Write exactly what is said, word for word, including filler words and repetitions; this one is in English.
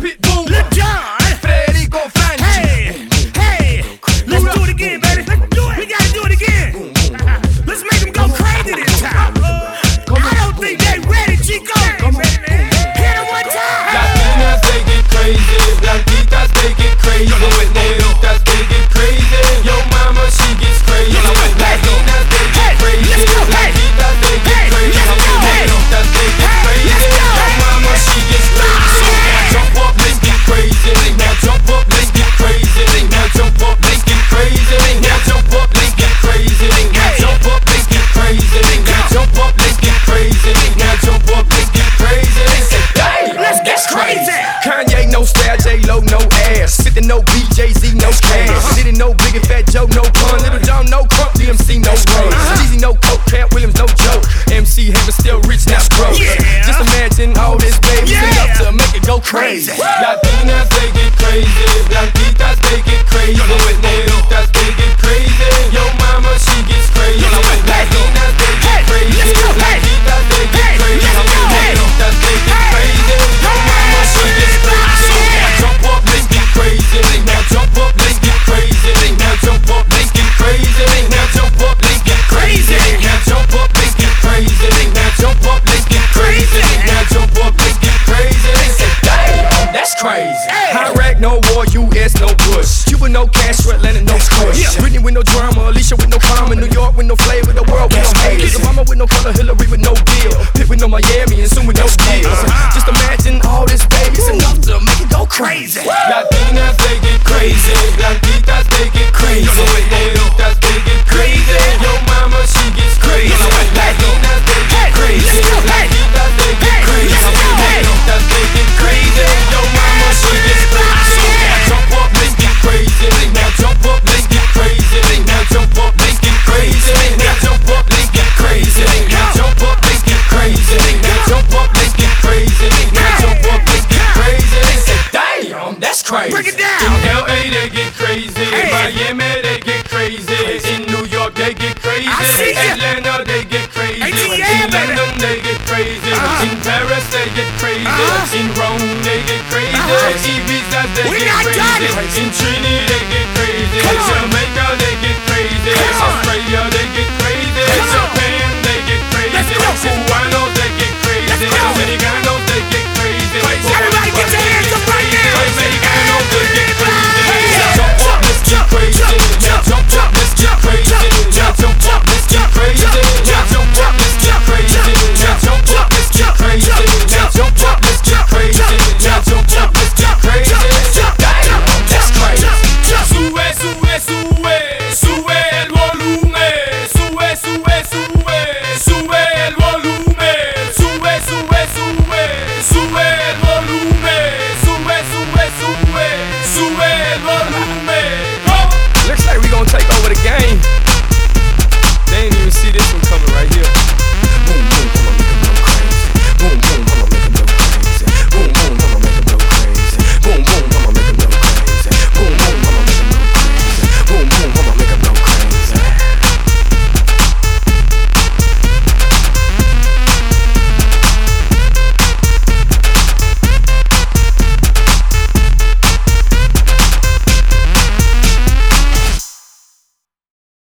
Pitbull, Lil Jon, Federico Franchi. hey, hey, let's do it again, baby. Let's do it. We gotta do it again. Let's make them go crazy this time. I don't think they ready, Chico. Hit them one time. Latinas, they get crazy. Blanquitas, they get crazy. Negritas, they get crazy. Yo mama, she gets crazy. Latinas, they get crazy. Blanquitas, they get crazy. Negritas, they get crazy. Yo mama, she gets crazy. Now jump up, let's get crazy. Now jump up, let's get crazy. Now jump up, let's get crazy. Now jump up, let's get crazy. Now jump up, let's get crazy. Now jump up, let's get crazy. Now jump up, let's get crazy. Damn, Let's get crazy. Kanye no style, J-Lo no ass. fifty no B, Jay-Z no cash. Diddy no Biggie, Fat Joe no pun. Little John no crump, D M C no run. Jeezy no coke, Cat Williams no joke. M C Hammer still rich, not broke. Yeah. Just imagine all this baby Yeah. enough to make it go crazy. Crazy. Latinas they get crazy, Blanquitas they get crazy, Negritas they get crazy. Yo mama she gets crazy. Latinas they get crazy, Blanquitas they get crazy, Negritas they get crazy. Yo mama she gets crazy. Now jump up, let's get crazy. Now jump up, let's get crazy. Now jump up, let's get crazy. Now jump up, let's get crazy. Now jump up, let's get crazy. Now jump up, let's get crazy. Now jump up, let's get crazy. Say, damn, that's crazy. High rack, no war, U S, no Bush. Cuba, no Castro, Atlanta, no Kush. Britney with no drama, Alicia with no karma, New York with no flavor, the world with no haters. Obama with no color, Hillary with no deal, Pitt with no Miami, and soon with no deals. Just imagine all this babies enough to make it go crazy. Latinas, they get crazy. Blanquitas, they get crazy. Negritas, they get crazy. Yo mama, she gets crazy. Latinas, they get crazy. Blanquitas, they get crazy. Negritas, they get crazy. Yo mama, she gets crazy. Now jump up, let's get crazy. Now jump up, let's get crazy. Now jump up, let's get crazy. Now jump up, let's get crazy. Now jump up, let's get crazy. Now jump up, let's get crazy. Now jump up, let's get crazy. Say, damn, that's crazy. Break it down. In L A they get crazy. Hey. Miami they get crazy. In New York they get crazy. I see ya. Atlanta they get crazy. A T L, In baby. London they get crazy. Uh-huh. In Paris they get crazy. Uh-huh. In Rome they get crazy. Uh-huh. Ibiza they We get not done. crazy. In Trinidad